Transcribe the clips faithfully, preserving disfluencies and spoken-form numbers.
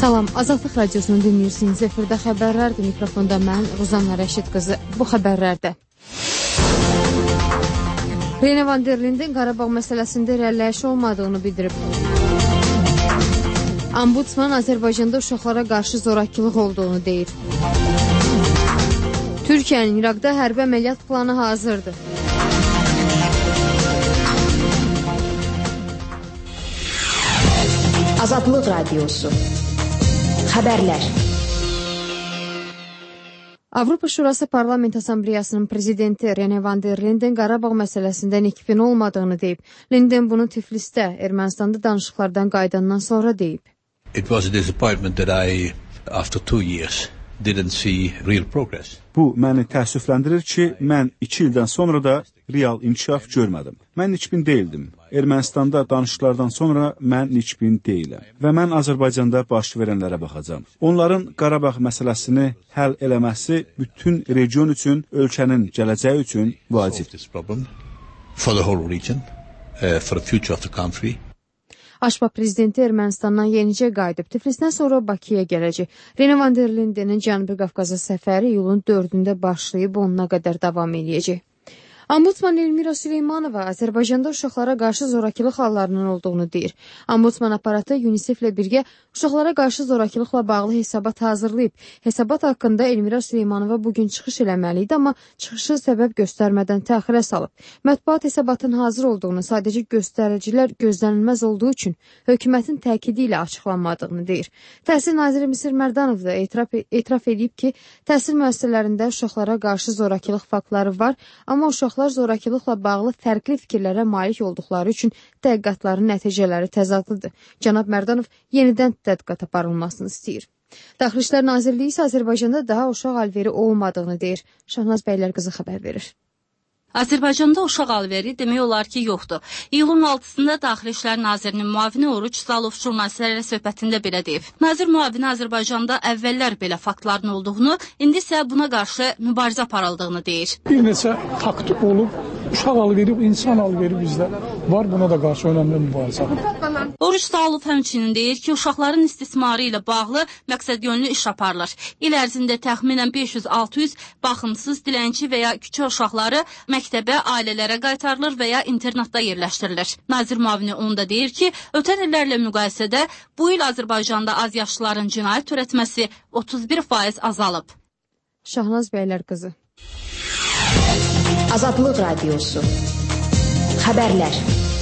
Salam, Azadlıq Radiosunu dinləyirsiniz. Efirdə xəbərlərdir. Mikrofonda mən, Ruzanna Rəşid qızı. Bu xəbərlərdə Rene Van der Linden Qarabağ məsələsində irəliləyiş olmadığını bildirib. Ombudsman Azərbaycanda uşaqlara qarşı zorakılıq olduğunu deyir. Türkiyənin İraqda hərbi əməliyyat planı hazırdır. Azadlıq Radiosu Xəbərlər. Avropa Şurası Parlament Assambleyasının prezidenti Rene Van der Linden Qarabağ məsələsində nikbin olmadığını deyib. Linden bunu Tiflisdə, Ermənistanda danışıqlardan qayıdandan sonra deyib. It was a disappointment that I, after two years, didn't see real progress. Bu məni təəssüfləndirir ki, mən iki ildən sonra da real inkişaf görmədim. Mən nikbin deyildim. Ermənistanda danışıqlardan sonra mən nikbin deyiləm. Və mən Azərbaycanda baş verənlərə baxacam. Onların Qarabağ məsələsini həll eləməsi bütün region üçün, ölkənin gələcəyi üçün vacibdir. For the whole region, uh, for the future of the country. Aşpa prezidenti Ermənistandan yenicə qayıdıb. Tiflisdən sonra Bakıya gələcək. Rene Van der Lindenin Cənubi Qafqaza səfəri iyulun dördündə başlayıb onuna qədər davam edəcək. Ombudsman Elmira Süleymanova Azərbaycanda uşaqlara qarşı zorakılıq hallarının olduğunu deyir. Ombudsman aparatı UNICEF ilə birgə uşaqlara qarşı zorakılıqla bağlı hesabat hazırlayıb. Hesabat haqqında Elmira Süleymanova bugün çıxış eləməli idi, amma çıxışı səbəb göstərmədən təxirə salıb. Mətbuat hesabatın hazır olduğunu, sadəcə göstəricilər gözlənilməz olduğu üçün hökumətin təkidi ilə açıqlanmadığını deyir. Təhsil naziri Misir Mərdanov da etiraf, etiraf edib ki, təhsil müəssisələrində uşaqlara qarşı zorakılıq faktları var, amma uşaqlar zorakılıqla bağlı fərqli fikirlərə malik olduqları üçün tədqiqatların nəticələri təzadlıdır. Cənab Mərdanov yenidən tədqiqat aparılmasını istəyir. Daxili İşlər Nazirliyi isə Azərbaycanda daha uşaq alveri olmadığını deyir. Şahnaz Bəylər qızı xəbər verir. Azərbaycanda uşaq alveri demək olar ki, yoxdur. İyulun altısında Daxili İşlər Nazirinin müavini Oruç Salov jurnalistlərlə söhbətində belə deyib. Nazir müavini Azərbaycanda əvvəllər belə faktların olduğunu, indi isə buna qarşı mübarizə aparıldığını deyir. Bir neçə fakt olub, uşaq alveri, insan alveri bizdə var, buna da qarşı önəmli mübarizə. Oruç Salov həmçinin deyir ki, uşaqların istismarı ilə bağlı məqsədyönlü iş aparılır. İl ərzində təxminən beş yüz altı yüz baxımsız, dilənçi və ya küçə uşaqları məktəbə, ailələrə qaytarılır və ya internatda yerləşdirilir. Nazir müavini onda deyir ki, ötən illərlə müqayisədə bu il Azərbaycanda az yaşlıların cinayət törətməsi otuz bir faiz azalıb. Şahnaz Bəylər qızı. Azadlıq Radiosu Xəbərlər.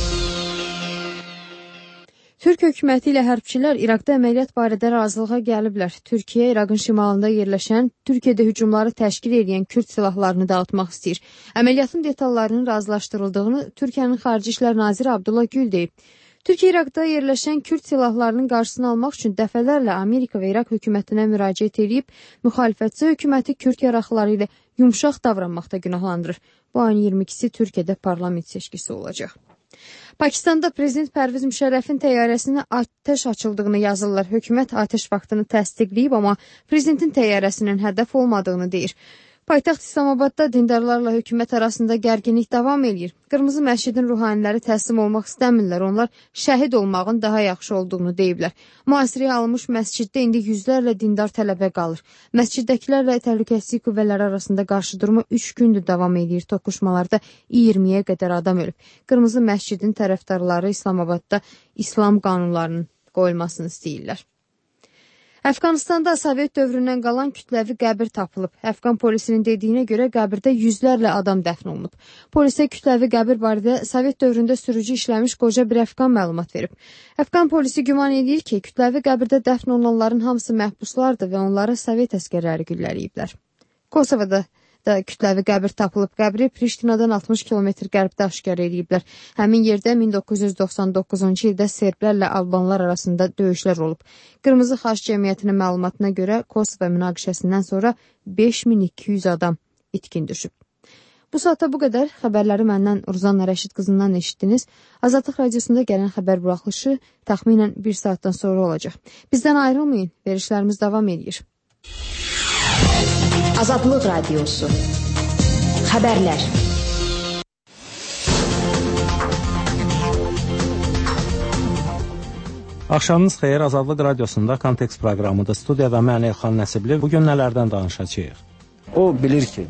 Türk hökuməti ilə hərbçilər İraqda əməliyyat barədə razılığa gəliblər. Türkiyə İraqın şimalında yerləşən, Türkiyədə hücumları təşkil edən Kürd silahlarını dağıtmaq istəyir. Əməliyyatın detallarının razılaşdırıldığını Türkiyənin Xarici İşlər Naziri Abdullah Gül deyib. Türkiyə İraqda yerləşən Kürd silahlarının qarşısını almaq üçün dəfələrlə Amerika və İraq hökumətinə müraciət edib, müxalifətçi hökuməti Kürd yaraqları ilə yumşaq davranmaqda günahlandırır. Bu ayın iyirmi ikisi Türkiyədə parlament seçkisi olacaq. Pakistanda Prezident Pərviz Müşərrəfin təyyarəsinə atəş açıldığını yazırlar. Hökumət atəş vaxtını təsdiqləyib, amma prezidentin təyyarəsinin hədəf olmadığını deyir. Paytaxt İslamabadda dindarlarla hökumət arasında gərginlik davam edir. Qırmızı məscidin ruhaniləri təslim olmaq istəmirlər. Onlar şəhid olmağın daha yaxşı olduğunu deyiblər. Mühasirəyə alınmış məsciddə indi yüzlərlə dindar tələbə qalır. Məsciddəkilərlə təhlükəsizlik qüvvələri arasında qarşıdurma üç gündür davam edir. Toqquşmalarda iyirmiyə qədər adam ölüb. Qırmızı məscidin tərəfdarları İslamabadda İslam qanunlarının qoyulmasını istəyirlər. Əfqanistanda Sovet dövründən qalan kütləvi qəbir tapılıb. Əfqan polisinin dediyinə görə qəbirdə yüzlərlə adam dəfn olunub. Polisə kütləvi qəbir barədə Sovet dövründə sürücü işləmiş qoca bir əfqan məlumat verib. Əfqan polisi güman edir ki, kütləvi qəbirdə dəfn olunanların hamısı məhbuslardır və onları Sovet əskərləri güllələyiblər. Kosovada da kütləvi qəbir tapılıb. Qəbri Priştinadan altmış kilometr qərbdə aşkar ediblər. Həmin yerdə min doqquz yüz doxsan doqquzuncu ildə serblərlə albanlar arasında döyüşlər olub. Qırmızı Xaç Cəmiyyətinin məlumatına görə Kosovo münaqişəsindən sonra beş min iki yüz adam itkin düşüb. Bu saata bu qədər. Xəbərləri məndən Ruzanna Rəşid qızından eşitdiniz. Azadlıq Radiosunda gələn xəbər buraxılışı təxminən bir saatdan sonra olacaq. Bizdən ayrılmayın. Verişlərimiz davam edir. Azadlıq Radiosu Xəbərlər. Axşamınız xeyir, Azadlıq Radiosunda Kontekst proqramıdır. Studiyada mən Elxan Nəsibli. Bugün nələrdən danışacağıq? O bilir ki,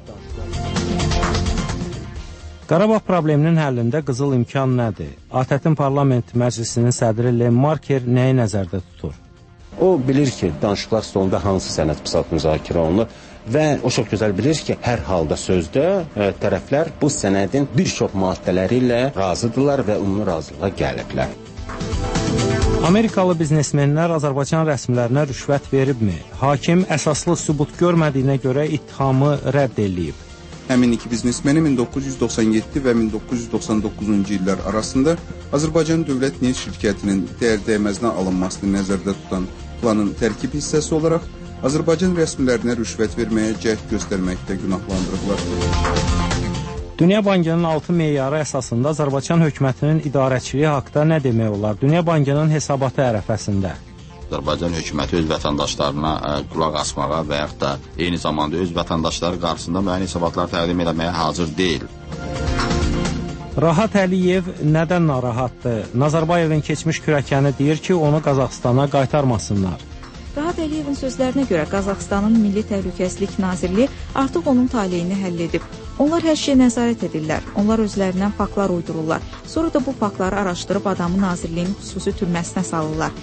Qarabağ probleminin həllində qızıl imkan nədir? A T Ə-in Parlament Məclisinin sədri Len Marker nəyi nəzərdə tutur? o bilir ki, danışıqlar stolunda hansı sənəd pısat müzakirə olunur və o çox gözəl bilir ki, hər halda sözdə ə, tərəflər bu sənədin bir çox maddələri ilə razıdırlar və ümumi razılığa gəliblər. Amerikalı biznesmenlər Azərbaycan rəsmilərinə rüşvət veribmi? Hakim əsaslı sübut görmədiyinə görə ittihamı rədd edilib. Həmin iki biznesmeni min doqquz yüz doxsan yeddi və min doqquz yüz doxsan doqquzuncu illər arasında Azərbaycan Dövlət Neft Şirkətinin dəyər-dəyməzinə alınmasını nəzərdə tutan planın tərkib hissəsi olaraq Azərbaycan rəsmilərinə rüşvət verməyə cəhd göstərməkdə günahlandırıblar. Dünya Bankının altı meyarı əsasında Azərbaycan hökumətinin idarəçiliyi haqqında nə demək olar? Dünya Bankının hesabatı ərəfəsində Azərbaycan hökuməti öz vətəndaşlarına ə, qulaq asmağa və yaxud da eyni zamanda öz vətəndaşları qarşısında müəyyən hesabatlar təqdim etməyə hazır deyil. Rahat Əliyev nədən narahatdır? Nazarbayevin keçmiş kürəkəni deyir ki, onu Qazaxstana qaytarmasınlar. Rahat Əliyevin sözlərinə görə Qazaxstanın Milli Təhlükəsizlik Nazirliyi artıq onun taleyini həll edib. Onlar hər şeyə nəzarət edirlər. Onlar özlərindən faktlar uydururlar. Sonra da bu faktları araşdırıb adamı nazirliyin xüsusi türməsinə salırlar.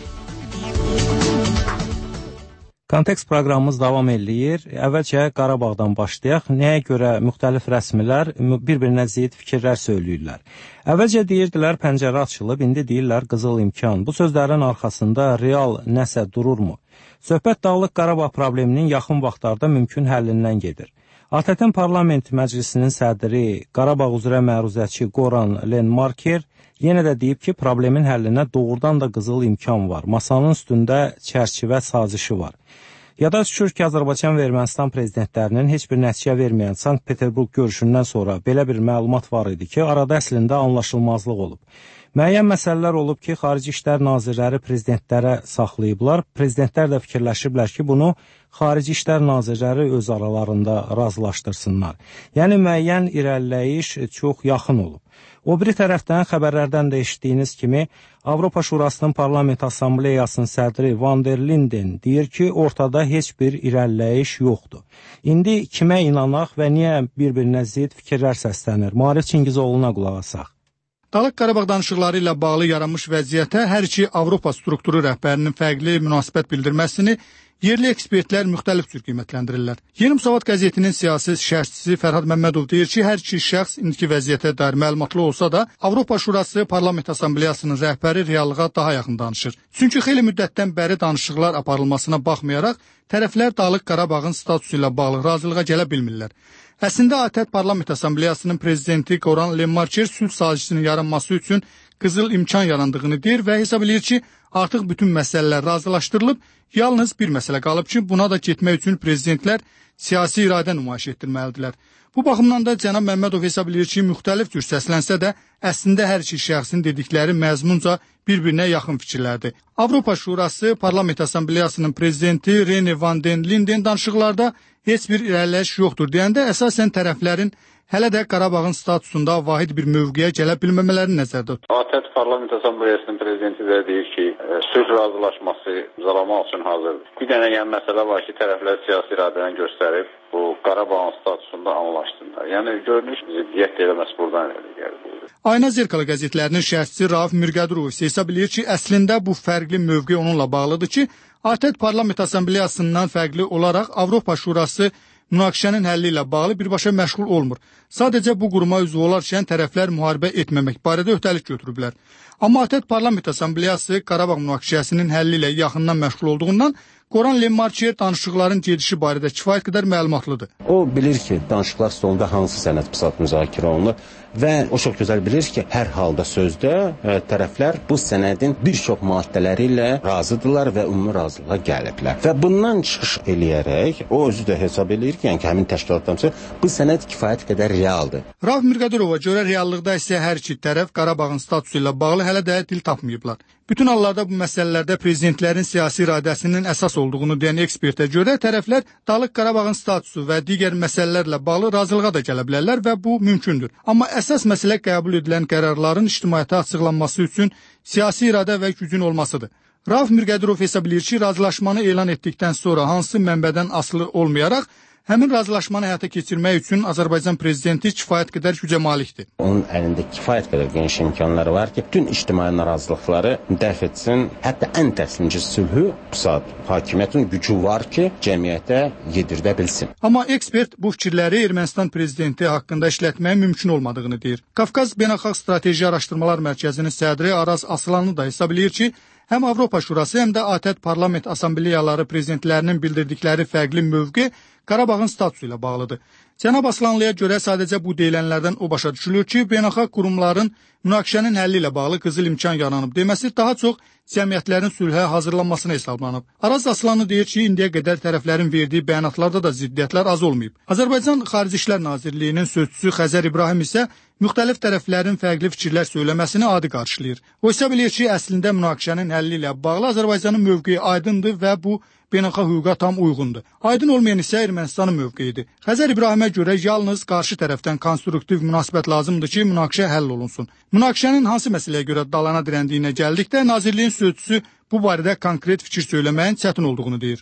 Kontekst proqramımız davam eləyir. Əvvəlcə Qarabağdan başlayaq. Nəyə görə müxtəlif rəsmilər bir-birinə zid fikirlər söyləyirlər? Əvvəlcə deyirdilər pəncərə açılıb, indi deyirlər qızıl imkan. Bu sözlərin arxasında real nəsə dururmu? Söhbət Dağlıq Qarabağ probleminin yaxın vaxtlarda mümkün həllindən gedir. A T Ə-in Parlament Məclisinin sədri Qarabağ üzrə məruzəçi Goran Len Marker yenə də deyib ki, problemin həllinə doğrudan da qızıl imkan var. Masanın üstündə çərçivə sazişi var. Yada düşür ki, Azərbaycan və Ermənistan prezidentlərinin heç bir nəticə verməyən Sankt-Peterburq görüşündən sonra belə bir məlumat var idi ki, arada əslində anlaşılmazlıq olub. Müəyyən məsələlər olub ki, Xarici İşlər Nazirləri prezidentlərə saxlayıblar. Prezidentlər də fikirləşiblər ki, bunu Xarici İşlər Nazirləri öz aralarında razılaşdırsınlar. Yəni, müəyyən irəliləyiş çox yaxın olub. O biri tərəfdən xəbərlərdən də eşitdiyiniz kimi Avropa Şurasının Parlament Assambleyasının sədri Van der Linden deyir ki, ortada heç bir irəliləyiş yoxdur. İndi kimə inanaq və niyə bir-birinə zid fikirlər səslənir? Maarif Çingizoğlu'na qulaq asaq. Dağlıq Qarabağ danışıqları ilə bağlı yaranmış vəziyyətə hər iki Avropa strukturu rəhbərinin fərqli münasibət bildirməsini yerli ekspertlər müxtəlif cür qiymətləndirirlər. Yeni Müsavat qəzetinin siyasi şərhçisi Fərhad Məmmədov deyir ki, hər iki şəxs indiki vəziyyətə dair məlumatlı olsa da, Avropa Şurası Parlament Assambleyasının rəhbəri reallığa daha yaxın danışır. Çünki xeyli müddətdən bəri danışıqlar aparılmasına baxmayaraq, tərəflər Dağlıq Qarabağın statusu ilə bağlı razılığa gələ bilmirlər. Əslində A T Ə Parlament Assambleyasının prezidenti Goran Len Marker sülh sazişinin yaranması üçün qızıl imkan yarandığını deyir və hesab edir ki, artıq bütün məsələlər razılaşdırılıb, yalnız bir məsələ qalıb ki, buna da getmək üçün prezidentlər siyasi iradə nümayiş etdirməlidirlər. Bu baxımdan da cənab Məmmədov hesab edir ki, müxtəlif cür səslənsə də, əslində hər iki şəxsin dedikləri məzmunca bir-birinə yaxın fikirlərdir. Avropa Şurası Parlament Assambleyasının prezidenti Rene Van den Linden danışıqlarda heç bir irəliləyiş yoxdur deyəndə, əsasən tərəflərin hələ də Qarabağın statusunda vahid bir mövqeyə gələ bilməmələri nəzərdə tutulur. A T Ə Parlament Assambleyasının prezidenti də deyir ki, sülh razılaşması imzalamaq üçün hazırdır. Bir dənə yəni məsələ var ki, tərəflər siyasi iradəni göstərib bu Qarabağın statusunda anlaşsınlar. Yəni görünüş ziddiyyət eləməsi buradan gəlir. Ayna Zerkala qəzetlərinin şərhçisi Rauf Mirqədurov isə hesab edir ki, əslində bu fərqli mövqe onunla bağlıdır ki, A T Ə Parlament Assambleyasından fərqli olaraq Avropa Şurası münaqişənin həlli ilə bağlı birbaşa məşğul olmur. Sadəcə bu quruma üzv olarkən tərəflər müharibə etməmək barədə öhdəlik götürüblər. Amma A T Ə Parlament Assambleyası Qarabağ münaqişəsinin həlli ilə yaxından məşğul olduğundan Goran Len Marker danışıqların gedişi barədə kifayət qədər məlumatlıdır. O bilir ki, danışıqlar stolunda hansı sənəd pısat müzakirə olunur və o çox gözəl bilir ki, hər halda sözdə ə, tərəflər bu sənədin bir çox maddələri ilə razıdırlar və ümumi razılığa gəliblər. Və bundan çıxış eləyərək o özü də hesab eləyir ki, yəni ki, həmin təşkilatdan bu sənəd kifayət qədər realdır. Rauf Mirqədurova görə reallıqda isə hər iki tərəf Qarabağın statusu ilə bağlı hələ də dil tapmayıblar. Bütün hallarda bu məsələlərdə prezidentlərin siyasi iradəsinin əsas olduğunu deyən ekspertə görə tərəflər Dağlıq Qarabağın statusu və digər məsələlərlə bağlı razılığa da gələ bilərlər və bu mümkündür. Amma əsas məsələ qəbul edilən qərarların ictimaiyyətə açıqlanması üçün siyasi iradə və gücün olmasıdır. Rauf Mirqədirov hesab edir ki, razılaşmanı elan etdikdən sonra hansı mənbədən asılı olmayaraq həmin razılaşmanı həyata keçirmək üçün Azərbaycan prezidenti kifayət qədər gücə malikdir. Onun əlində kifayət qədər geniş imkanları var ki, bütün ictimai narazılıqları dəf etsin. Hətta ən təslimci sülhü bu saat hakimiyyətin gücü var ki, cəmiyyətə yedirdə bilsin. Amma ekspert bu fikirləri Ermənistan prezidenti haqqında işlətməyə mümkün olmadığını deyir. Qafqaz Beynəlxalq Strateji Araşdırmalar Mərkəzinin sədri Araz Aslanlı da hesab edir ki, həm Avropa Şurası, həm də ATƏT Parlament Assambleyaları prezidentlərinin bildirdikləri fərqli mövqe Qarabağın statusu ilə bağlıdır. Cənab Aslanlıya görə sadəcə bu deyilənlərdən o başa düşülür ki, beynəlxalq qurumların münaqişənin həlli ilə bağlı qızıl imkan yaranıb deməsi daha çox cəmiyyətlərin sülhə hazırlanmasına hesablanıb. Araz Aslanlı deyir ki, indiyə qədər tərəflərin verdiyi bəyanatlarda da ziddiyyətlər az olmayıb. Azərbaycan Xarici İşlər Nazirliyinin sözçüsü Xəzər İbrahim isə müxtəlif tərəflərin fərqli fikirlər söyləməsini adi qarşılayır. O hesab edir ki, əslində münaqişənin həlli ilə bağlı Azərbaycanın mövqeyi aydındır və bu beynəlxalq hüquqa tam uyğundur. Aydın olmayan isə Ermənistanın mövqeyidir. Xəzər İbrahimə görə yalnız qarşı tərəfdən konstruktiv münasibət lazımdır ki, münaqişə həll olunsun. Münaqişənin hansı məsələyə görə dalana dirəndiyinə gəldikdə nazirliyin sözçüsü bu barədə konkret fikir söyləməyin çətin olduğunu deyir.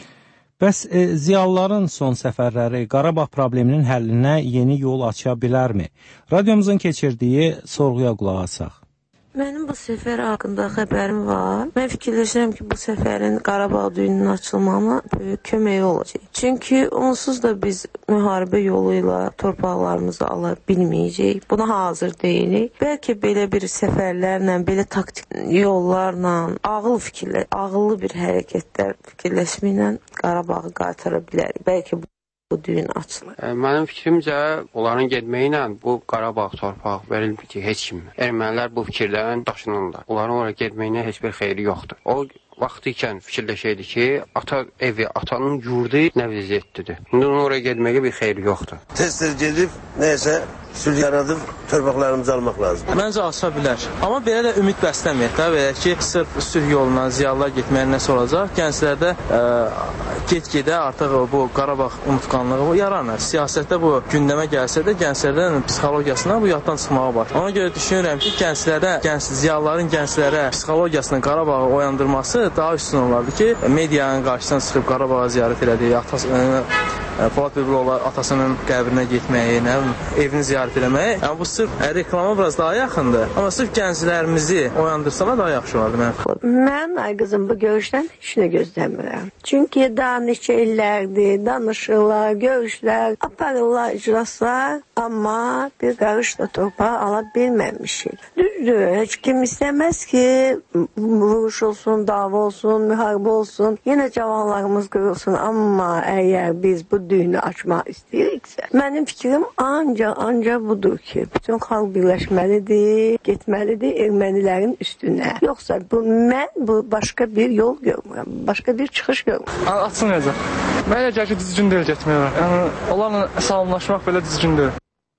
Bəs e, ziyalıların son səfərləri Qarabağ probleminin həllinə yeni yol aça bilərmi? Radiomuzun keçirdiyi sorğuya qulaq asaq. Mənim bu səfər haqqında xəbərim var. Mən fikirləşirəm ki, bu səfərin Qarabağ düyünün açılmağına böyük köməyi olacaq. Çünki onsuz da biz müharibə yolu ilə torpaqlarımızı ala bilməyəcəyik. Buna hazır deyilik. Bəlkə belə bir səfərlərlə, belə taktik yollarla, ağıl fikirlə, ağıllı bir hərəkətlər fikirləşməklə Qarabağı qaytara bilərik. Bəlkə bu bu düyün açılır. Mənim fikrimcə, onların getməyi ilə bu Qarabağ torpağı verilmir ki, heç kim. Ermənilər bu fikirdən daşınırlar. Onların oraya getməyinə heç bir xeyri yoxdur. O vaxtı ikən fikirləşəydi ki, ata evi, atanın yurdu nə vəziyyətlidir. İndi onun oraya getməyə bir xeyri yoxdur. Tez-tez gedib, nəyəsə sülh yaradıb torpaqlarımızı almaq lazım. Məncə aça bilər. Amma belə də ümid bəsləməyək də, belə ki, sırf sülh yoluna ziyalılar getməyə nəsə olacaq. Gənclərdə ə, get-gedə artıq bu Qarabağ unutqanlığı yaranır. Siyasətdə bu gündəmə gəlsə də gənclərdən psixologiyasına bu yaddan çıxmağa başlayır. Ona görə düşünürəm ki, gənclərə, gənc ziyalıların gənclərə psixologiyasını Qarabağı oyandırması daha üstün olardı ki, medianın qarşısına çıxıb Qarabağı ziyarət elədiyi, atasını, Polad Bülbüloğlu atasının qəbrinə getməyi, nə bilim, evini ziyarət eləməyi. Yəni bu sırf reklama biraz daha yaxındır. Amma sırf gənclərimizi oyandırsalar daha yaxşı olardı mənim. Mən ay qızım bu görüşdən heç nə gözləmirəm. Çünki daha neçə illərdir, danışırlar, görüşlər, aparırlar, iclaslar, amma bir qarış da torpağı ala bilməmişik. Düzdür, heç kim istəməz ki, vuruş olsun, dava olsun, müharibə olsun, yenə cavanlarımız qırılsın, amma əgər biz bu düyünü açmaq istəyiriksə, mənim fikrim ancaq, ancaq budur ki, bütün xalq birləşməlidir, getməlidir ermənilərin üstünə. Yoxsa bu, mən bu başqa bir yol görmürəm, başqa bir çıxış görmürəm. Açılmayacaq. Mən elə gəl ki, düzgün deyil getməyə. Yəni, onlarla salamlaşmaq belə düzgün deyil.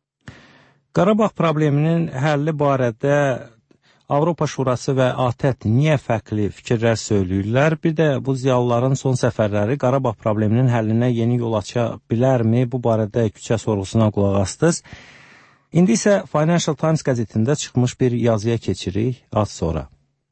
Qarabağ probleminin həlli barədə Avropa Şurası və ATƏT niyə fərqli fikirlər söyləyirlər? Bir də bu ziyalıların son səfərləri Qarabağ probleminin həllinə yeni yol aça bilərmi? Bu barədə küçə sorğusuna qulaq astınız. İndi isə Financial Times qəzetində çıxmış bir yazıya keçirik az sonra.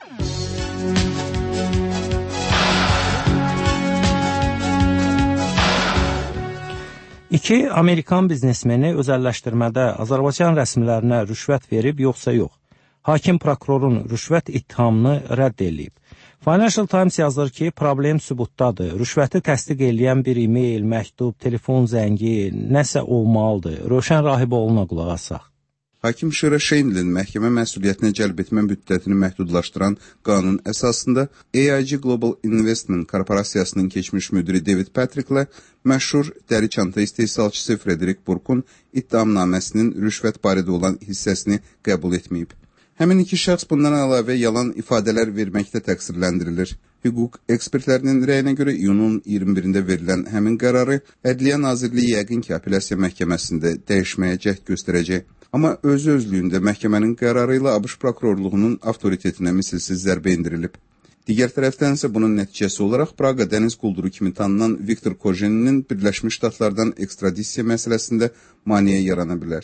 İki Amerikan biznesmeni özəlləşdirmədə Azərbaycan rəsmilərinə rüşvət verib, yoxsa yox? Hakim prokurorun rüşvət ittihamını rədd edib. Financial Times yazır ki, problem sübutdadır. Rüşvəti təsdiq edən bir e-mail, məktub, telefon zəngi, nəsə olmalıdır. Rövşən Rahiboğlu'na qulaq asaq. Hakim Şıra Şeynlin məhkəmə məsuliyyətinə cəlb etmə müddətini məhdudlaşdıran qanun əsasında A I G Global Investment Korporasiyasının keçmiş müdiri David Patricklə məşhur dəri çanta istehsalçısı Frederick Burkun ittihamnaməsinin rüşvət barədə olan hissəsini qəbul etməyib. Həmin iki şəxs bundan əlavə yalan ifadələr verməkdə təqsirləndirilir. Hüquq ekspertlərinin rəyinə görə iyunun iyirmi birində verilən həmin qərarı Ədliyyə Nazirliyi yəqin ki, apellyasiya məhkəməsində dəyişməyə cəhd göstərəcək. Amma öz-özlüyündə məhkəmənin qərarı ilə ABŞ prokurorluğunun avtoritetinə misilsiz zərbə indirilib. Digər tərəfdən isə bunun nəticəsi olaraq Praqa dəniz qulduru kimi tanınan Viktor Kojeninin Birləşmiş Ştatlardan ekstradisiya məsələsində maneə yarana bilər.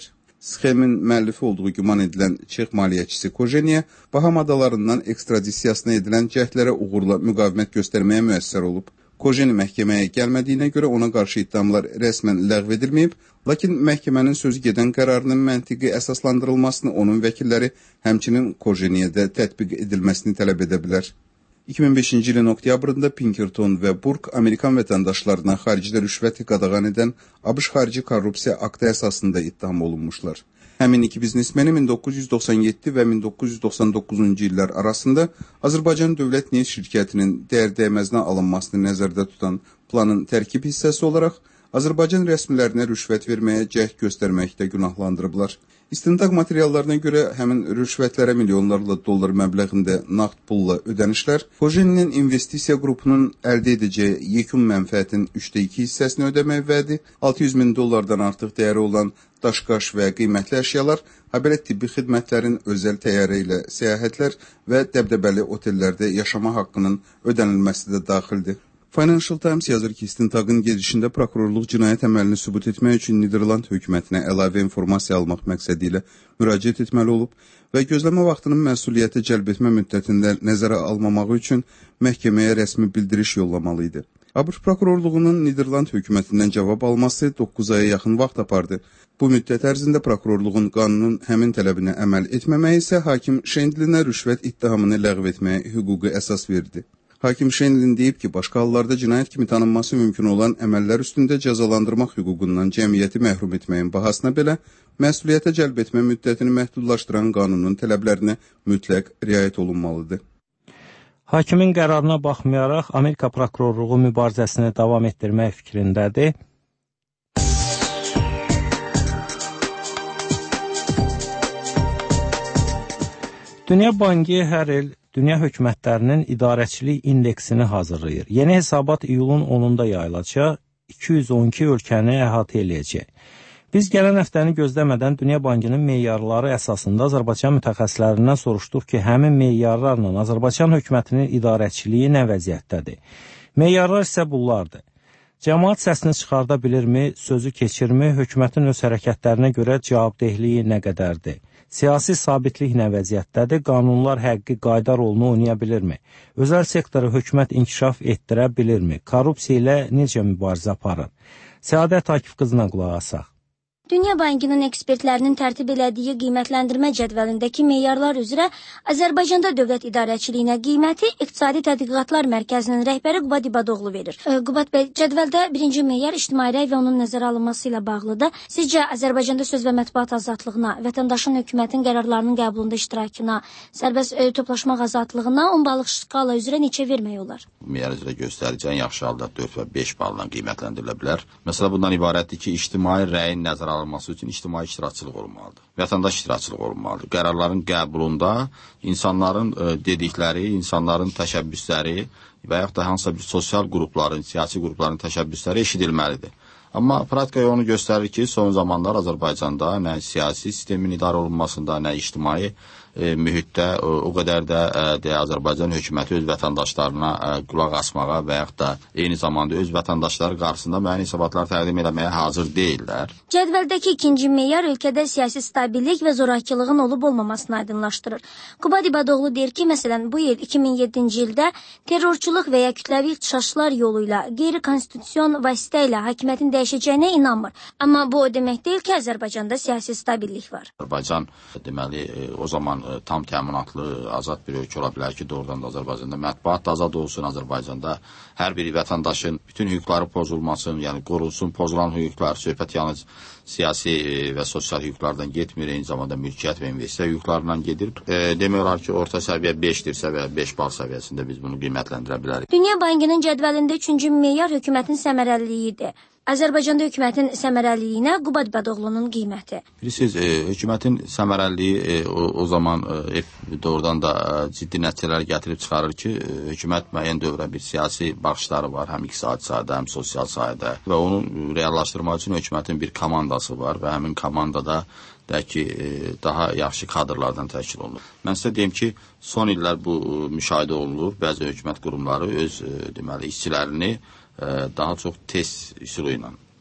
Sxemin müəllifi olduğu güman edilən Çex maliyyəçisi Kojeniya Baham adalarından ekstradisiyasına edilən cəhdlərə uğurla müqavimət göstərməyə müəssər olub. Kojeni məhkəməyə gəlmədiyinə görə ona qarşı iddiamlar rəsmən ləğv edilməyib, lakin məhkəmənin sözü gedən qərarının məntiqi əsaslandırılmasını onun vəkilləri həmçinin Kojeniyə də tətbiq edilməsini tələb edə bilər. iki min beşinci ilin oktyabrında Pinkerton və Burk Amerikan vətəndaşlarına xaricdə rüşvəti qadağan edən ABŞ xarici korrupsiya aktı əsasında ittiham olunmuşlar. Həmin iki biznesmeni min doqquz yüz doxsan yeddi və min doqquz yüz doxsan doqquzuncu illər arasında Azərbaycan Dövlət Neft Şirkətinin dəyər-dəyməzinə alınmasını nəzərdə tutan planın tərkib hissəsi olaraq Azərbaycan rəsmilərinə rüşvət verməyə cəhd göstərməkdə günahlandırıblar. İstintaq materiallarına görə həmin rüşvətlərə milyonlarla dollar məbləğində nağd pulla ödənişlər Kojeninin investisiya qrupunun əldə edəcəyi yekun mənfəətin üçdə iki hissəsini ödəmək vədi, altı yüz min dollardan artıq dəyəri olan daşqaş və qiymətli əşyalar, habelə tibbi xidmətlərin özəl təyyarə ilə səyahətlər və dəbdəbəli otellərdə yaşama haqqının ödənilməsi də daxildir. Financial Times yazır ki, istintaqın gedişində prokurorluq cinayət əməlini sübut etmək üçün Niderland hökumətinə əlavə informasiya almaq məqsədi ilə müraciət etməli olub və gözləmə vaxtının məsuliyyətə cəlb etmə müddətində nəzərə almamağı üçün məhkəməyə rəsmi bildiriş yollamalı idi. ABŞ prokurorluğunun Niderland hökumətindən cavab alması doqquz aya yaxın vaxt apardı. Bu müddət ərzində prokurorluğun qanunun həmin tələbinə əməl etməməyi isə hakim Şendlinə rüşvət ittihamını ləğv etməyə hüquqi əsas verdi. Hakim Şendlin deyib ki, başqa hallarda cinayət kimi tanınması mümkün olan əməllər üstündə cəzalandırmaq hüququndan cəmiyyəti məhrum etməyin bahasına belə məsuliyyətə cəlb etmə müddətini məhdudlaşdıran qanunun tələblərinə mütləq riayət olunmalıdır. Hakimin qərarına baxmayaraq Amerika prokurorluğu mübarizəsini davam etdirmək fikrindədir. Dünya Bankı hər il dünya hökumətlərinin idarəçilik indeksini hazırlayır. Yeni hesabat iyulun onunda yayılacaq, iki yüz on iki ölkəni əhatə eləyəcək. Biz gələn həftəni gözləmədən Dünya Bankının meyarları əsasında Azərbaycan mütəxəssislərindən soruşduq ki, həmin meyarlarla Azərbaycan hökumətinin idarəçiliyi nə vəziyyətdədir? Meyarlar isə bunlardır. Cəmaət səsini çıxarda bilirmi, sözü keçirmi, hökumətin öz hərəkətlərinə görə cavabdehliyi nə qədərdir? Siyasi sabitlik nə vəziyyətdədir? Qanunlar həqqi qayda rolunu oynaya bilirmi? Özəl sektoru hökumət inkişaf etdirə bilirmi? Korrupsiya ilə necə mübarizə aparır? Səadət Akif qızına qulaq asaq. Dünya Bankının ekspertlərinin tərtib elədiyi qiymətləndirmə cədvəlindəki meyarlar üzrə Azərbaycanda dövlət idarəçiliyinə qiyməti İqtisadi Tədqiqatlar Mərkəzinin rəhbəri Qubad İbadoğlu verir. Qubad bəy, cədvəldə birinci meyar ictimai rəy və onun nəzərə alınması ilə bağlıdır. Sizcə Azərbaycanda söz və mətbuat azadlığına, vətəndaşın hökumətin qərarlarının qəbulunda iştirakına, sərbəst e, toplaşmaq azadlığına on balıq skala üzrə neçə vermək olar? Meyar üzrə göstəricən yaxşı halda dörd və beş baldan qiymətləndirilə bilər. Məsələ bundan ibarətdir ki, ictimai rəyin nəzərə alınması üçün ictimai iştirakçılıq olmalıdır. Vətəndaş iştirakçılıq olmalıdır. Qərarların qəbulunda insanların e, dedikləri, insanların təşəbbüsləri və yaxud da hansısa bir sosial qrupların, siyasi qrupların təşəbbüsləri eşidilməlidir. Amma praktika onu göstərir ki, son zamanlar Azərbaycanda nə siyasi sistemin idarə olunmasında, nə ictimai e, mühitdə e, o qədər də e, de, Azərbaycan hökuməti öz vətəndaşlarına e, qulaq asmağa və yaxud da eyni zamanda öz vətəndaşları qarşısında müəyyən hesabatlar təqdim etməyə hazır deyirlər. Cədvəldəki ikinci meyar ölkədə siyasi stabillik və zorakılığın olub-olmamasını aydınlaşdırır. Qubad İbadoğlu deyir ki, məsələn, bu il iki min yeddinci ildə terrorçuluq və ya kütləvi ixtişaşlar yolu ilə qeyri-konstitusion vasitə ilə hakimiyyətin dəyişəcəyinə inanmır. Amma bu o demək deyil ki, Azərbaycanda siyasi stabillik var. Azərbaycan deməli o zaman tam təminatlı, azad bir ölkə ola bilər ki, doğrudan da Azərbaycanda mətbuat da azad olsun, Azərbaycanda hər bir vətəndaşın bütün hüquqları pozulmasın, yəni qorunsun, pozulan hüquqlar, söhbət yalnız siyasi və sosial hüquqlardan getmir, eyni zamanda mülkiyyət və investisiya hüquqlarından gedir. E, demək olar ki, orta səviyyə beşdirsə və beş bal səviyyəsində biz bunu qiymətləndirə bilərik. Dünya Bankının cədvəlində üçüncü meyar hökumətin səmərəliliyidir. Azərbaycanda hökumətin səmərəliliyinə Qubad İbadoğlu'nun qiyməti. Bilirsiniz, e, hökumətin səmərəliliyi e, o, o zaman e, doğrudan da e, ciddi nəticələr gətirib çıxarır ki, e, hökumət müəyyən dövrə bir siyasi baxışları var, həm iqtisadi sahədə, həm sosial sahədə və onun reallaşdırmaq üçün hökumətin bir komandası var və həmin komandada də ki, e, daha yaxşı kadrlardan təşkil olunur. Mən sizə deyim ki, son illər bu e, müşahidə olunur. Bəzi hökumət qurumları öz e, deməli işçilərini daha çox test üsulu ilə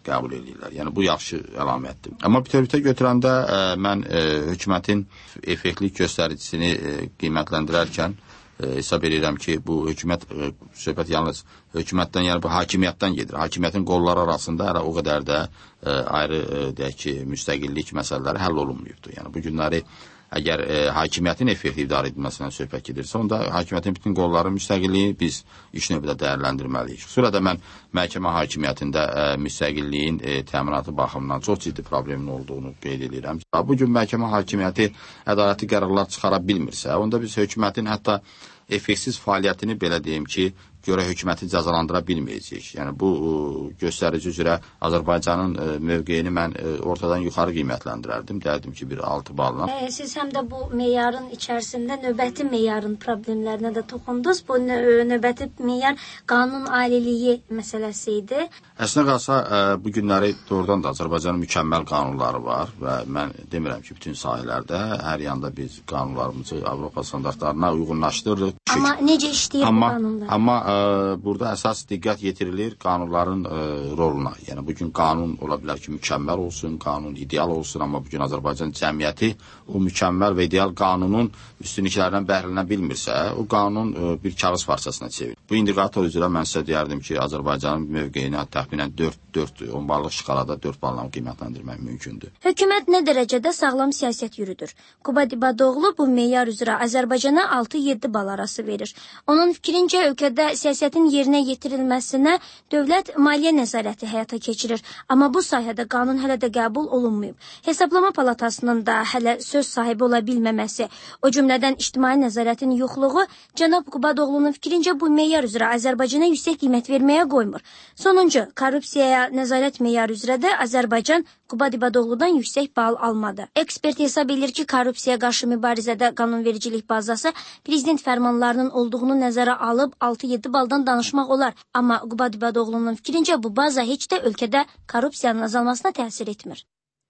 qəbul edirlər. Yəni bu yaxşı əlamətdir. Amma bütövlükdə götürəndə ə, mən ə, hökumətin effektlik göstəricisini ə, qiymətləndirərkən ə, hesab edirəm ki, bu hökumət ə, söhbət yalnız hökumətdən, yəni bu hakimiyyətdən gedir. Hakimiyyətin qolları arasında hələ o qədər də ə, ayrı ə, deyək ki, müstəqillik məsələləri həll olunmayıbdır. Yəni bu günləri əgər e, hakimiyyətin effektiv idarə edilməsindən söhbət gedirsə, onda hakimiyyətin bütün qolları müstəqilliyi biz ilk növbədə dəyərləndirməliyik. Xüsusilə də mən məhkəmə hakimiyyətində e, müstəqilliyin e, təminatı baxımından çox ciddi problemin olduğunu qeyd edirəm. Bugün məhkəmə hakimiyyəti ədalətli qərarlar çıxara bilmirsə, onda biz hökumətin hətta effektsiz fəaliyyətini belə deyim ki, görə hökuməti cəzalandıra bilməyəcəyik. Yəni bu göstərici üzrə Azərbaycanın ə, mövqeyini mən ə, ortadan yuxarı qiymətləndirərdim. Deyərdim ki, bir altı balla. E, siz həm də bu meyarın içərisində növbəti meyarın problemlərinə də toxundunuz. Bu nö növbəti meyar qanun aliliyi məsələsi idi. Əslində qalsa ə, bu günləri doğrudan da Azərbaycanın mükəmməl qanunları var və mən demirəm ki, bütün sahələrdə hər yanda biz qanunlarımızı Avropa standartlarına uyğunlaşdırırıq. Amma necə işləyir amma, bu qanunlar? Amma ə, burada əsas diqqət yetirilir qanunların ə, roluna. Yəni bugün qanun ola bilər ki, mükəmməl olsun, qanun ideal olsun, amma bugün Azərbaycan cəmiyyəti o mükəmməl və ideal qanunun üstünlüklərindən bəhrələnə bilmirsə, o qanun ə, bir kağız parçasına çevirir. Bu indikator üzrə mən sizə deyərdim ki, Azərbaycanın mövqeyini təxminən dörd dörd on ballıq şkalada dörd balla qiymətləndirmək mümkündür. Hökumət nə dərəcədə sağlam siyasət yürüdür? Qubad İbadoğlu bu meyar üzrə Azərbaycana altı yeddi bal arası verir. Onun fikrincə ölkədə siyasətin yerinə yetirilməsinə dövlət maliyyə nəzarəti həyata keçirir. Amma bu sahədə qanun hələ də qəbul olunmayıb. Hesablama palatasının da hələ söz sahibi ola bilməməsi, o cümlədən ictimai nəzarətin yoxluğu cənab Qubadoğlu'nun fikrincə bu meyar üzrə Azərbaycana yüksək qiymət verməyə qoymur. Sonuncu, korrupsiyaya nəzarət meyarı üzrə də Azərbaycan Qubad İbadoğlu'dan yüksək bal almadı. Ekspert hesab edir ki, korrupsiyaya qarşı mübarizədə qanunvericilik bazası prezident fərmanlarının olduğunu nəzərə alıb altı yeddi baldan danışmaq olar. Amma Qubad İbadoğlu'nun fikrincə bu baza heç də ölkədə korrupsiyanın azalmasına təsir etmir.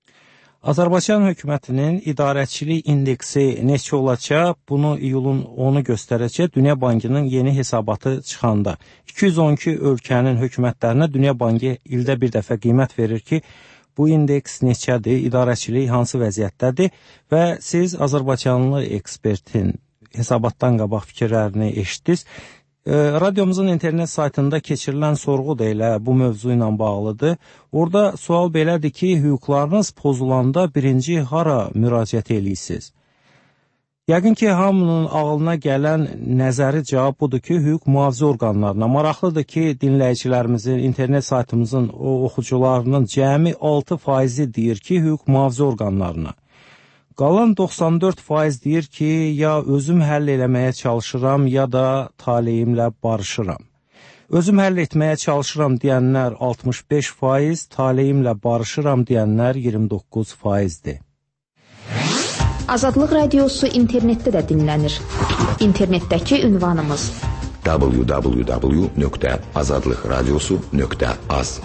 Azərbaycan hökumətinin idarəçilik indeksi neçə olacaq? Bunu iyulun onu göstərəcək Dünya Bankının yeni hesabatı çıxanda. iki yüz on iki ölkənin hökumətlərinə Dünya Bankı ildə bir dəfə qiymət verir ki, bu indeks neçədir, idarəçilik hansı vəziyyətdədir və siz Azərbaycanlı ekspertin hesabatdan qabaq fikirlərini eşitdiniz. E, radyomuzun internet saytında keçirilən sorğu da elə bu mövzu ilə bağlıdır. Orada sual belədir ki, hüquqlarınız pozulanda birinci hara müraciət edirsiniz? Yəqin ki, hamının ağlına gələn nəzəri cavab budur ki, hüquq mühafizə orqanlarına. Maraqlıdır ki, dinləyicilərimizin, internet saytımızın o oxucularının cəmi altı faizi deyir ki, hüquq mühafizə orqanlarına. Qalan doxsan dörd faiz deyir ki, ya özüm həll eləməyə çalışıram, ya da taleyimlə barışıram. Özüm həll etməyə çalışıram deyənlər altmış beş faiz, taleyimlə barışıram deyənlər iyirmi doqquz faizdir. Azadlıq Radiosu internetdə də dinlənir. İnternetdəki ünvanımız w w w nöqtə azadlıq radiosu nöqtə az.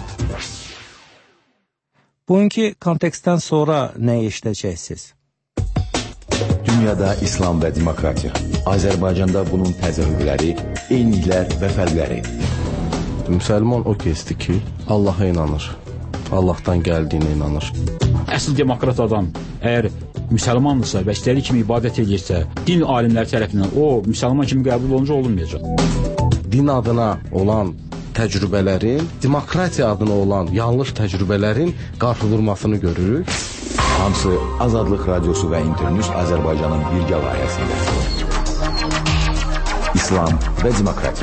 Bugünkü kontekstdən sonra nə eşidəcəksiniz? Dünyada İslam və demokratiya. Azərbaycanda bunun təzahürləri, eyniliklər və fərqləri. Müsəlman o kəsdir ki, Allaha inanır. Allahdan gəldiyinə inanır. Əsl demokrat adam əgər müsəlmandırsa və istədiyi kimi ibadət edirsə, din alimləri tərəfindən o müsəlman kimi qəbul olunca olunmayacaq. Din adına olan təcrübələrin, demokratiya adına olan yanlış təcrübələrin qarşıdurmasını görürük. Hamısı Azadlıq Radiosu və İnternews Azərbaycanın birgə layihəsində. İslam və demokratiya.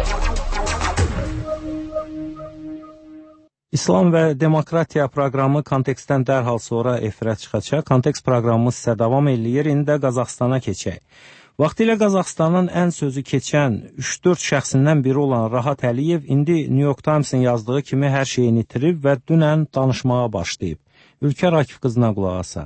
İslam və Demokratiya proqramı kontekstdən dərhal sonra efirə çıxacaq. Kontekst proqramımız isə davam eləyir. İndi də Qazaxstana keçək. Vaxtilə Qazaxstanın ən sözü keçən üç dörd şəxsindən biri olan Rahat Əliyev indi New York Times'in yazdığı kimi hər şeyini itirib və dünən danışmağa başlayıb. Ülkər Akif qızına qulaq asaq.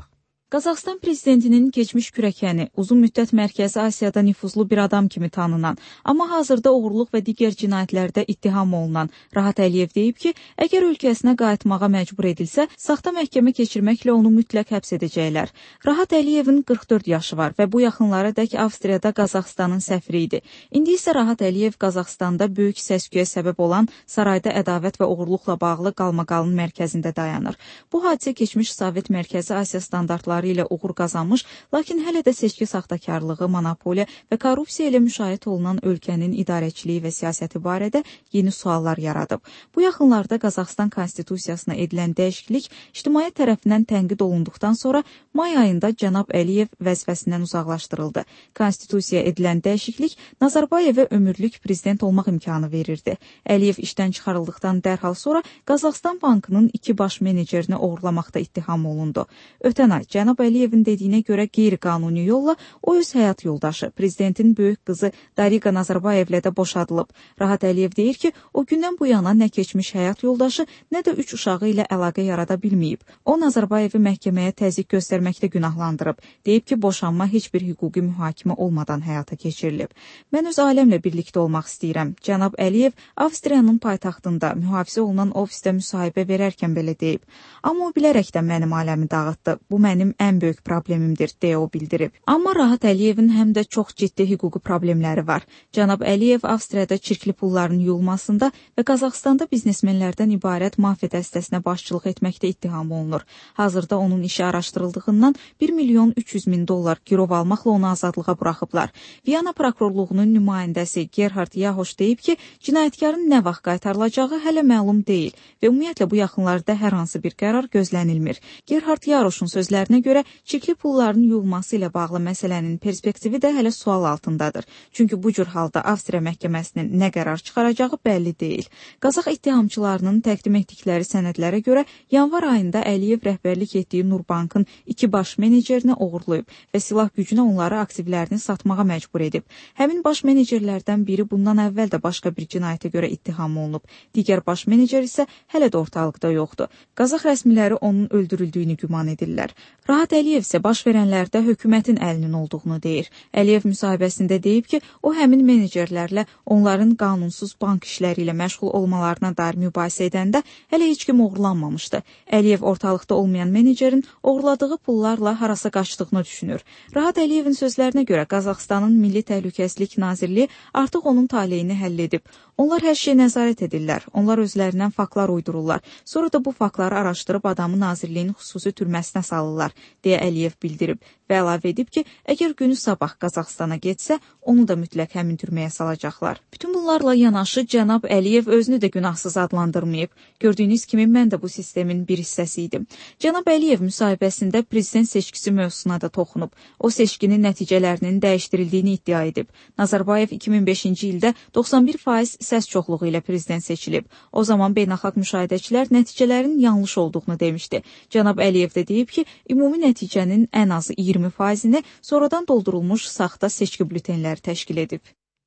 Qazaxıstan prezidentinin keçmiş kürəkəni, uzun müddət Mərkəzi Asiyada nüfuzlu bir adam kimi tanınan, amma hazırda oğurluq və digər cinayətlərdə ittiham olunan Rahat Əliyev deyib ki, əgər ölkəsinə qayıtmağa məcbur edilsə, saxta məhkəmə keçirməklə onu mütləq həbs edəcəklər. Rahat Əliyevin qırx dörd yaşı var və bu yaxınlara dək Avstriyada Qazaxıstanın səfiri idi. İndi isə Rahat Əliyev Qazaxıstanda böyük səs-küyə səbəb olan sarayda ədavət və oğurluqla bağlı qalmaqalın mərkəzində dayanır. Bu hadisə keçmiş Sovet Mərkəzi Asiya standartları ilə uğur qazanmış, lakin hələ də seçki saxtakarlığı, monopoliya və korrupsiya ilə müşahidə olunan ölkənin idarəçiliyi və siyasəti barədə yeni suallar yaradıb. Bu yaxınlarda Qazaxıstan konstitusiyasına edilən dəyişiklik ictimaiyyət tərəfindən tənqid olunduqdan sonra may ayında cənab Əliyev vəzifəsindən uzaqlaşdırıldı. Konstitusiyaya edilən dəyişiklik Nazarbayevə ömürlük prezident olmaq imkanı verirdi. Əliyev işdən çıxarıldıqdan dərhal sonra Qazaxıstan bankının iki baş menecerini oğurlamaqda ittiham olundu. Ötən ay cənab Əliyevin dediyinə görə qeyri-qanuni yolla o öz həyat yoldaşı, prezidentin böyük qızı Dariqa Nazarbayevlə də boşadılıb. Rahat Əliyev deyir ki, o gündən bu yana nə keçmiş həyat yoldaşı, nə də üç uşağı ilə əlaqə yarada bilməyib. O, Nazarbayevi məhkəməyə təzyiq göstərməkdə günahlandırıb. Deyib ki, boşanma heç bir hüquqi mühakimə olmadan həyata keçirilib. Mən öz ailəmlə birlikdə olmaq istəyirəm. Cənab Əliyev Avstriyanın paytaxtında mühafizə olunan ofisdə müsahibə verərkən belə deyib. Amma o bilərəkdən mənim ailəmi dağıtdı. Bu mənim ən böyük problemimdir, deyə o bildirib. Amma Rahat Əliyevin həm də çox ciddi hüquqi problemləri var. Cənab Əliyev Avstriyada çirkli pulların yuyulmasında və Qazaxıstanda biznesmenlərdən ibarət mafiya dəstəsinə başçılıq etməkdə ittiham olunur. Hazırda onun işi araşdırıldığından bir milyon üç yüz min dollar girov almaqla onu azadlığa buraxıblar. Viyana prokurorluğunun nümayəndəsi Gerhard Yahoş deyib ki, cinayətkarın nə vaxt qaytarılacağı hələ məlum deyil və ümumiyyətlə bu yaxınlarda hər hansı bir qərar gözlənilmir. Gerhard Yahoşun sözlərinə görə çirkli pulların yuyulması ilə bağlı məsələnin perspektivi də hələ sual altındadır. Çünki bu cür halda Avstriya məhkəməsinin nə qərar çıxaracağı bəlli deyil. Qazax ittihamçılarının təqdim etdikləri sənədlərə görə yanvar ayında Əliyev rəhbərlik etdiyi Nurbankın iki baş menecerini oğurlayıb və silah gücünə onları aktivlərini satmağa məcbur edib. Həmin baş menecerlərdən biri bundan əvvəl də başqa bir cinayətə görə ittiham olunub. Digər baş menecer isə hələ də ortalıqda yoxdur. Qazax rəsmiləri onun öldürüldüyünü güman edirlər. Rahat Əliyev isə baş verənlərdə hökumətin əlinin olduğunu deyir. Əliyev müsahibəsində deyib ki, o həmin menecerlərlə onların qanunsuz bank işləri ilə məşğul olmalarına dair mübahisə edəndə hələ heç kim oğurlanmamışdı. Əliyev ortalıqda olmayan menecerin oğurladığı pullarla harasa qaçdığını düşünür. Rahat Əliyevin sözlərinə görə Qazaxıstanın Milli Təhlükəsizlik Nazirliyi artıq onun taleyini həll edib. Onlar hər şeyə nəzarət edirlər. Onlar özlərindən faktlar uydururlar. Sonra da bu faktları araşdırıb adamı nazirliyin xüsusi türməsinə salırlar, deyə Əliyev bildirib və əlavə edib ki, əgər günü sabah Qazaxıstana getsə, onu da mütləq həmin türməyə salacaqlar. Bütün bunlarla yanaşı cənab Əliyev özünü də günahsız adlandırmayıb. Gördüyünüz kimi mən də bu sistemin bir hissəsi idim. Cənab Əliyev müsahibəsində prezident seçkisi mövzusuna da toxunub. O seçkinin nəticələrinin dəyişdirildiyini iddia edib. Nazarbayev iki min beşinci ildə doxsan bir faiz səs çoxluğu ilə prezident seçilib. O zaman beynəlxalq müşahidəçilər nəticələrin yanlış olduğunu demişdi. Cənab Əliyev də deyib ki, ümumi nəticənin ən azı iyirmi faizini sonradan doldurulmuş saxta seçki bültenləri təşkil edib.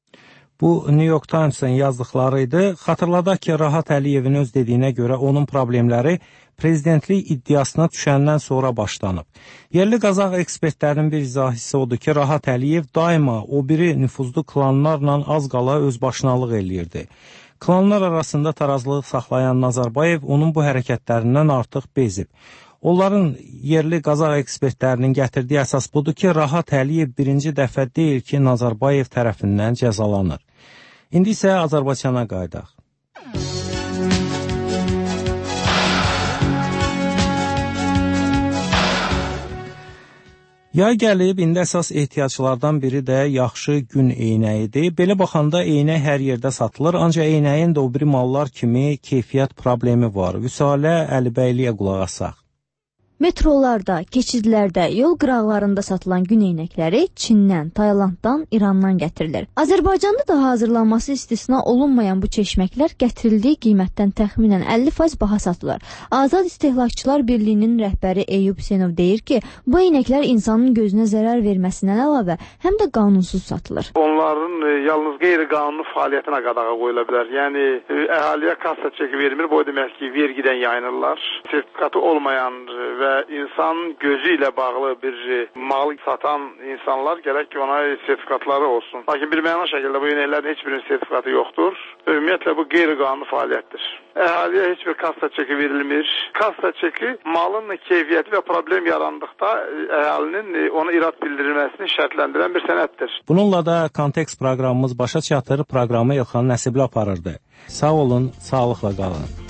Bu New York Times-ın yazdıqları idi. Xatırladaq ki, Rahat Əliyevin öz dediyinə görə onun problemləri prezidentlik iddiasına düşəndən sonra başlanıb. Yerli Qazax ekspertlərinin bir izahisi odur ki, Rahat Əliyev daima o biri nüfuzlu klanlarla az qala özbaşınalıq eləyirdi. Klanlar arasında tarazlıq saxlayan Nazarbayev onun bu hərəkətlərindən artıq bezib. Onların yerli Qazax ekspertlərinin gətirdiyi əsas budur ki, Rahat Əliyev birinci dəfə deyil ki, Nazarbayev tərəfindən cəzalanır. İndi isə Azərbaycana qayıdaq. Yay gəlib, indi əsas ehtiyaclardan biri də yaxşı gün eynəyidir. Belə baxanda eynək hər yerdə satılır, ancaq eynəyin də o biri mallar kimi keyfiyyət problemi var. Vüsalə Əlibəyliyə qulaq asaq. Metrolarda, keçidlərdə, yol qıraqlarında satılan gün eynəkləri Çindən, Taylanddan, İrandan gətirilir. Azərbaycanda da hazırlanması istisna olunmayan bu çeşməklər gətirildiyi qiymətdən təxminən əlli faiz baha satılır. Azad İstehlakçılar Birliyinin rəhbəri Eyüp Hüseynov deyir ki, bu eynəklər insanın gözünə zərər verməsindən əlavə həm də qanunsuz satılır. Onların e, yalnız qeyri-qanuni fəaliyyətinə qadağa qoyula bilər. Yəni e, əhaliyə kassa çeki vermir, bu demək ki, vergidən yayınırlar. Sertifikatı olmayan və və insan gözü ilə bağlı bir mal satan insanlar gərək ki, ona sertifikatları olsun. Lakin bir məna şəkildə bu eynəklərin heç birinin sertifikatı yoxdur. Ümumiyyətlə bu qeyri-qanuni fəaliyyətdir. Əhaliyə heç bir kassa çeki verilmir. Kassa çeki malın keyfiyyəti və problem yarandıqda əhalinin ona irad bildirilməsini şərtləndirən bir sənəddir. Bununla da Kontekst proqramımız başa çatır. Proqramı Elxan Nəsibli aparırdı. Sağ olun, sağlıqla qalın.